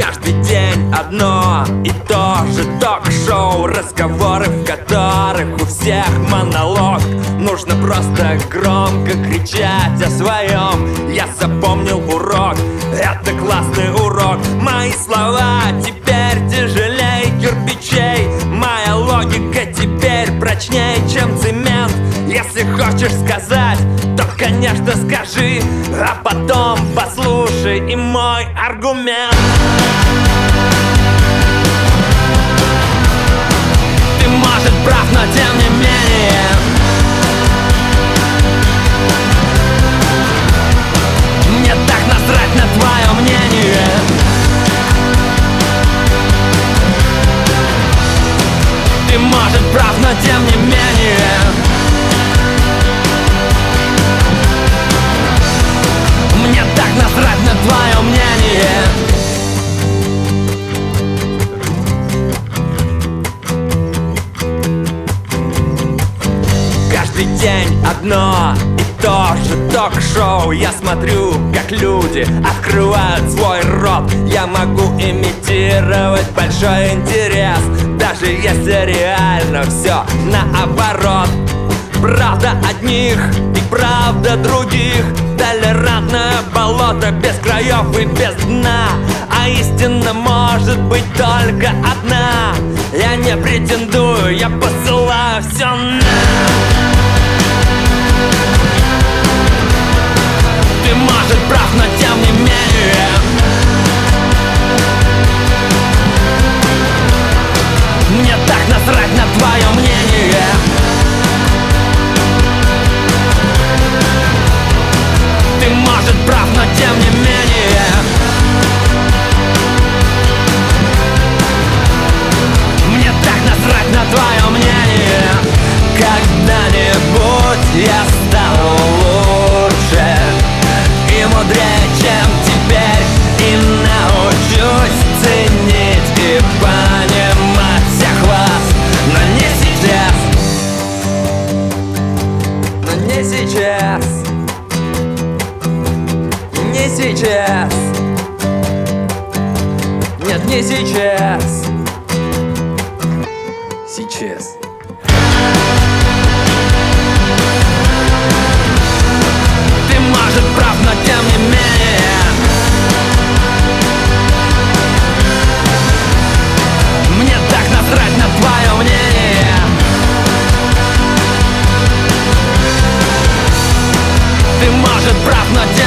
Каждый день одно и то же ток-шоу, разговоры, в которых у всех монолог. Нужно просто громко кричать о своем. Я запомнил урок, это классный урок. Мои слова теперь тяжелее кирпичей. Моя логика теперь прочнее, чем цемент. Если хочешь сказать, то, конечно, скажи, а потом послушай и мой аргумент. Ты, может, прав, но тем не менее мне так насрать на твое мнение. Ты, может, прав, но тем не менее мне так насрать на твое мнение. Каждый день одно и то же ток-шоу. Я смотрю, как люди открывают свой рот. Я могу имитировать большой интерес, даже если реально все наоборот. Правда одних и правда других, толерантное болото без краев и без дна. А истина может быть только одна. Я не претендую, я посылаю все на. Ты, может, прав, но тем не менее мне так насрать на твое мнение. Ты, может, прав, но тем не менее мне так насрать на твое мнение. Когда-нибудь я стану лучше и мудрее, чем теперь, и научусь ценить и понимать всех вас. Но не сейчас. Не сейчас. Нет, не сейчас. Сейчас. Ты, может, прав, но тем не менее мне так насрать на твое мнение. Ты, может, прав, но тем не менее